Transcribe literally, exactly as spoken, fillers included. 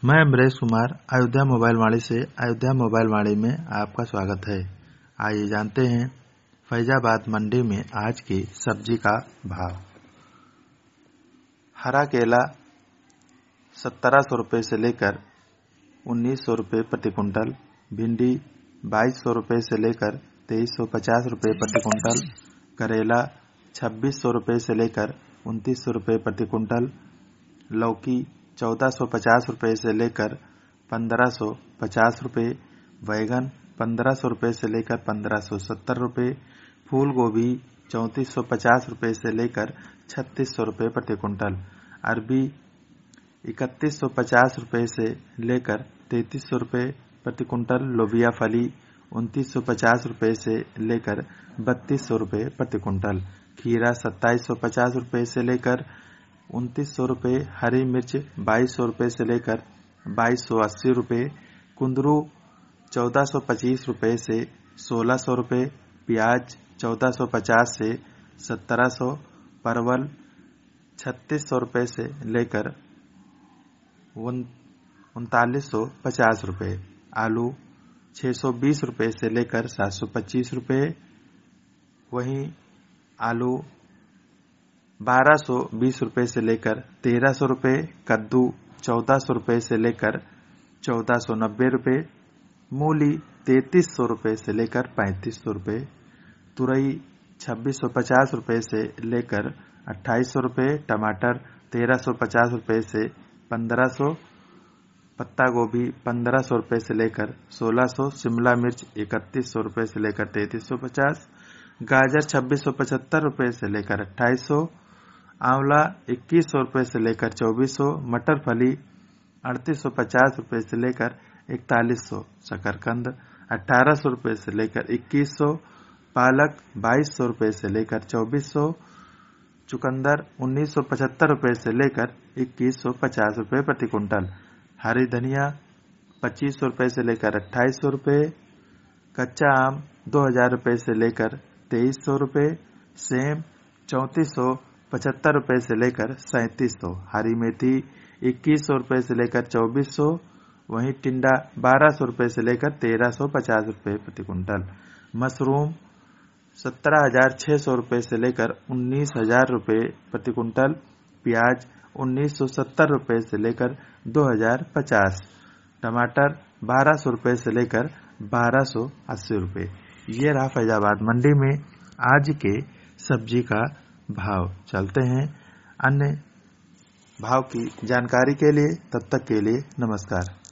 मैं अमरेश कुमार अयोध्या मोबाइल वाणी से अयोध्या मोबाइल वाणी में आपका स्वागत है। आइए जानते हैं फैजाबाद मंडी में आज की सब्जी का भाव। हरा केला सत्रह सौ रुपये से लेकर उन्नीस सौ रुपये प्रति कुंटल, भिंडी बाईस सौ रुपये से लेकर तेईस सौ पचास रुपये प्रति कुंटल, करेला छब्बीस सौ रुपये से लेकर उनतीस सौ रुपये प्रति कुंटल, लौकी चौदह सौ पचास रुपये से लेकर पंद्रह सौ पचास रुपये, बैगन पंद्रह सौ रुपये से लेकर पंद्रह सौ सत्तर रुपये, फूल गोभी चौंतीस सौ पचास रुपये से लेकर छत्तीस सौ रुपये प्रति कुंटल, अरबी इकतीस सौ पचास रुपये से लेकर तैंतीस सौ रुपये प्रति कुंटल, लोबिया फली उनतीस सौ पचास रुपये से लेकर बत्तीस सौ रुपये प्रति कुंटल, खीरा सत्ताईस सौ पचास रुपये से लेकर उनतीस सौ रुपये, हरी मिर्च बाईस सौ रुपये से लेकर बाईस सौ अस्सी रुपये, कुंदरू चौदह सौ पच्चीस रुपये से सोलह सौ रुपये, प्याज चौदह सौ पचास से सत्रह सौ, परवल छत्तीस सौ रुपये से लेकर उनतालीस सौ पचास रुपये, आलू छः सौ बीस रुपये से लेकर सात सौ पच्चीस रुपये, वहीं आलू बारह सौ बीस रुपये से लेकर तेरह सौ रुपये, कद्दू चौदह सौ रुपये से लेकर चौदह सौ नब्बे रुपये, मूली तैंतीस सौ रुपये से लेकर पैंतीस सौ रुपये, तुरई छब्बीस सौ पचास रुपये से लेकर अट्ठाईस सौ रुपये, टमाटर तेरह सौ पचास रुपये से पंद्रह सौ, पत्ता गोभी पंद्रह सौ रुपये से लेकर सोलह सौ, शिमला मिर्च इकतीस सौ रुपये से लेकर तैंतीस सौ पचास, गाजर छब्बीस सौ पचहत्तर रुपये से लेकर अट्ठाईस सौ, आंवला इक्कीस सौ रुपये से लेकर चौबीस सौ, मटर फली अड़तीस सौ पचास रुपये से लेकर इकतालीस सौ, शकरकंद अठारह सौ रुपये से लेकर इक्कीस सौ, पालक बाईस सौ रुपये से लेकर चौबीस सौ, चुकंदर उन्नीस सौ पचहत्तर रुपये से लेकर इक्कीस सौ पचास रुपये प्रति कुंटल, हरी धनिया पच्चीस सौ रुपये से लेकर अट्ठाईस सौ रुपये, कच्चा आम दो हजार रुपये से लेकर तेईस सौ रुपये, सेम चौंतीस सौ पचहत्तर रुपये से लेकर सैंतीस सौ, हरी मेथी इक्कीस सौ रुपये से लेकर चौबीस सौ, वहीं टिंडा बारह सौ रुपये से लेकर तेरह सौ पचास रुपये प्रति कुंटल, मशरूम सत्रह हजार छः सौ रुपये से लेकर उन्नीस हजार रुपये प्रति कुंटल, प्याज उन्नीस सौ सत्तर रुपये से लेकर दो हजार पचास, टमाटर बारह सौ रुपये से लेकर बारह सौ अस्सी रुपये। ये रहा फैजाबाद मंडी में आज के सब्जी का भाव। चलते हैं अन्य भाव की जानकारी के लिए, तब तक के लिए नमस्कार।